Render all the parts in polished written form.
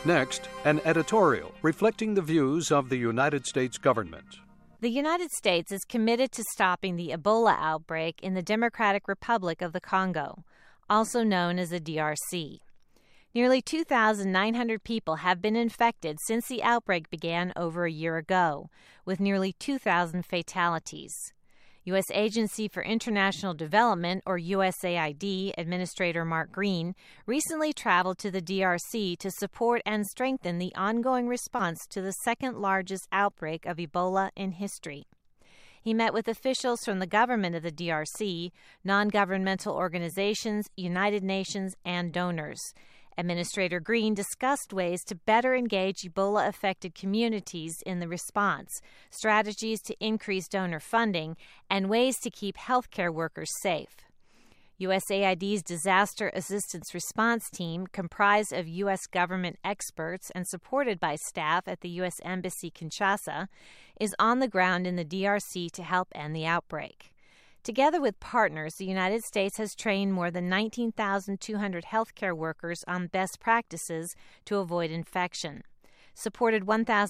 Next, an editorial reflecting the views of the United States government. The United States is committed to stopping the Ebola outbreak in the Democratic Republic of the Congo, also known as the DRC. Nearly 2,900 people have been infected since the outbreak began over a year ago, with nearly 2,000 fatalities. U.S. Agency for International Development, or USAID, Administrator Mark Green recently traveled to the DRC to support and strengthen the ongoing response to the second-largest outbreak of Ebola in history. He met with officials from the government of the DRC, non-governmental organizations, United Nations, and donors. Administrator Green discussed ways to better engage Ebola-affected communities in the response, strategies to increase donor funding, and ways to keep healthcare workers safe. USAID's Disaster Assistance Response Team, comprised of U.S. government experts and supported by staff at the U.S. Embassy Kinshasa, is on the ground in the DRC to help end the outbreak. Together with partners, the United States has trained more than 19,200 healthcare workers on best practices to avoid infection, supported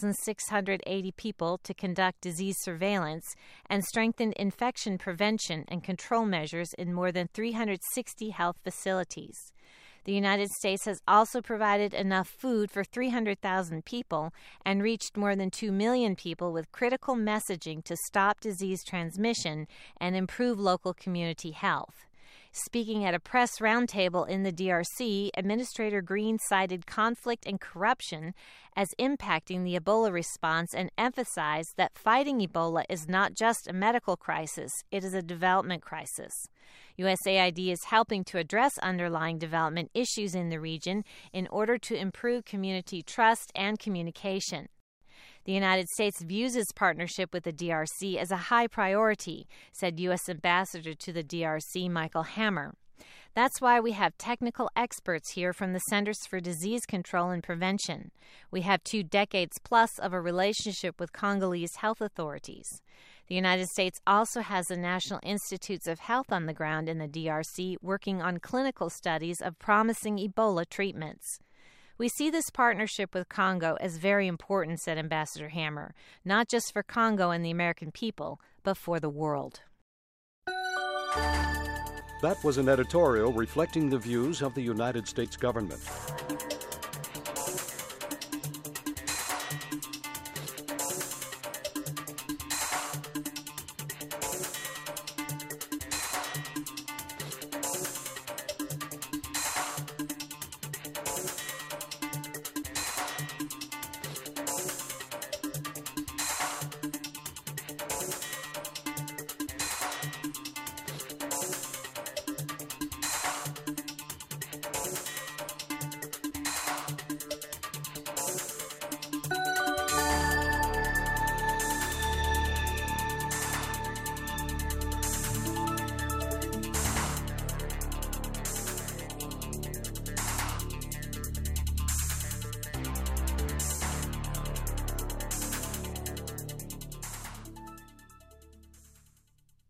1,680 people to conduct disease surveillance, and strengthened infection prevention and control measures in more than 360 health facilities. The United States has also provided enough food for 300,000 people and reached more than 2 million people with critical messaging to stop disease transmission and improve local community health. Speaking at a press roundtable in the DRC, Administrator Green cited conflict and corruption as impacting the Ebola response and emphasized that fighting Ebola is not just a medical crisis, it is a development crisis. USAID is helping to address underlying development issues in the region in order to improve community trust and communication. The United States views its partnership with the DRC as a high priority, said U.S. Ambassador to the DRC Michael Hammer. That's why we have technical experts here from the Centers for Disease Control and Prevention. We have 2 decades plus of a relationship with Congolese health authorities. The United States also has the National Institutes of Health on the ground in the DRC working on clinical studies of promising Ebola treatments. We see this partnership with Congo as very important, said Ambassador Hammer, not just for Congo and the American people, but for the world. That was an editorial reflecting the views of the United States government.